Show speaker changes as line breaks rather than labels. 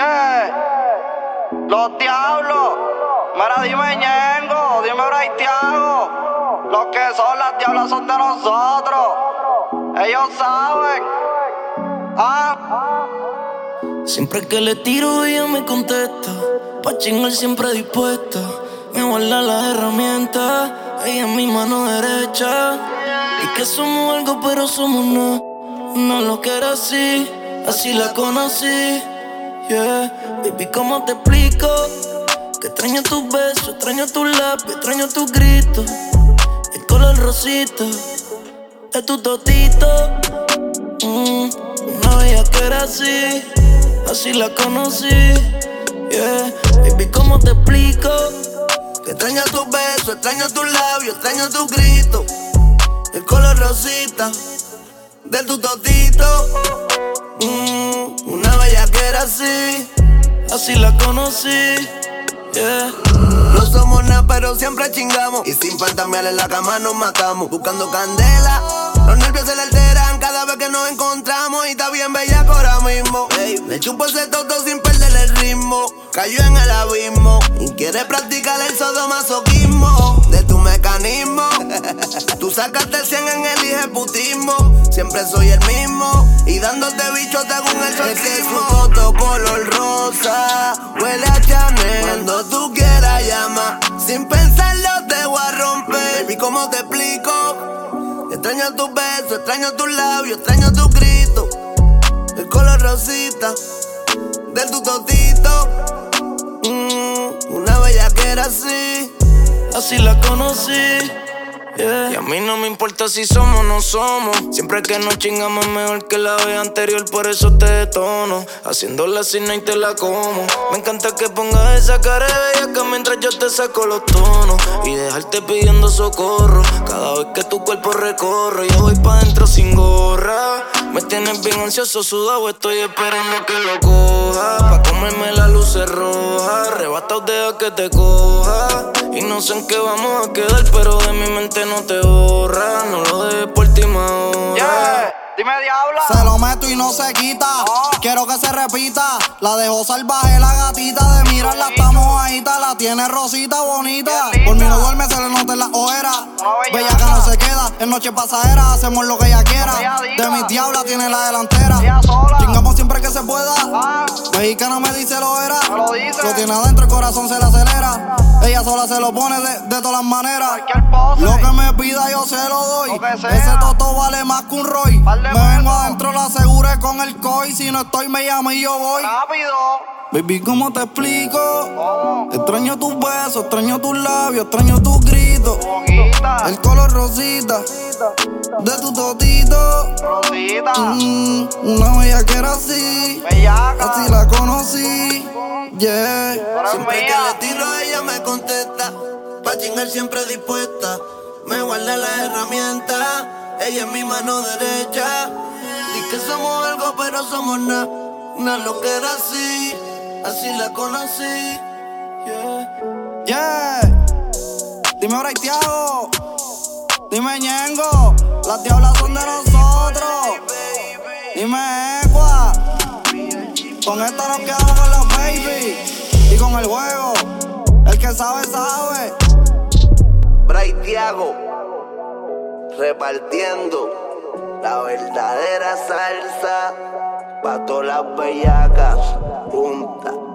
Yeah, los diablos. Mira, dime Ñengo, dime Braithiago. Los que son las diablas son de nosotros. Ellos saben.
Siempre que le tiro ella me contesta. Pa' chingar siempre dispuesta. Me guarda las herramientas. Ella es mi mano derecha. Y que somos algo pero somos no. No lo que era así. Así la conocí. Yeah. Baby, ¿cómo te explico? Que extraño tus besos, extraño tus labios, extraño tus gritos. El color rosita de tu totito. Una bella que era así. Así la conocí. Yeah. Baby, ¿cómo te explico?
Que extraño tus besos, extraño tus labios, extraño tus gritos. El color rosita de tu totito. Una bella que era así.
Así la conocí. Yeah.
No somos nada, pero siempre chingamos. Y sin fantamear en la cama nos matamos. Buscando candela. Los nervios se le alteran cada vez que nos encontramos. Y está bien bella ahora mismo. Hey, le chupo ese toto sin perder el ritmo. Cayó en el abismo y quiere practicar el sadomasoquismo de tu mecanismo. Tú sacaste el 100 en el ejecutismo. Siempre soy el mismo y dándote bicho según el solcismo. Es su foto color rosa, huele a Chanel. Cuando tú quieras llama, sin pensarlo te voy a romper. Baby, ¿cómo te explico? Extraño tus besos, extraño tus labios, extraño tus gritos. El color rosita de tu totito. Una bella que era así.
Así la conocí. Yeah. Y a mí no me importa si somos o no somos. Siempre que nos chingamos es mejor que la vez anterior. Por eso te detono, haciéndola así no y te la como. Me encanta que pongas esa cara de bellaca mientras yo te saco los tonos. Y dejarte pidiendo socorro cada vez que tu cuerpo recorre. Yo voy pa' dentro sin gorra. Me tienes bien ansioso, sudado, estoy esperando que lo coja. Pa' comerme la luz roja. Arrebatado deja que te coja. Y no sé en qué vamos a quedar, pero de mi mente no te borra. No lo dejes por ti más ahora.
Yeah, dime diabla.
Se lo meto y no se quita. Quiero que se repita. La dejó salvaje la gatita. De mirarla está mojadita. La tiene rosita bonita. Por mí no duerme, se le nota en la ojeras. Bellaca no se queda. En noche pasajera hacemos lo que ella quiera. De mis diablas tiene la delantera. Chingamos siempre que se pueda. Mexicana me dice lo era. Lo tiene adentro, el corazón se le acelera. Ella sola se lo pone de todas las maneras. Lo que me pida yo se lo doy. Ese toto vale más que un Roy. Me vengo adentro, lo aseguré con el COI. Si no estoy me llama y yo voy.
Rápido.
Baby, ¿cómo te explico? Extraño tus besos, extraño tus labios, extraño tus gritos. El color rosita de tu totito.
Rosita.
Una bella que era así.
Bellaca.
Así la conocí. Yeah.
Siempre que le tiro ella me contesta. Pa' chingar siempre dispuesta. Me guarda las herramientas. Ella es mi mano derecha. Di que somos algo pero somos nada. Una loquera así. Así la conocí.
Yeah. Yeah. Dime Braithiago. Dime Ñengo. Las diablas son de nosotros. Dime Equa. Con esto nos quedamos con los baby. Y con el juego. El que sabe, sabe.
Braithiago, repartiendo la verdadera salsa pa' todas las bellacas juntas.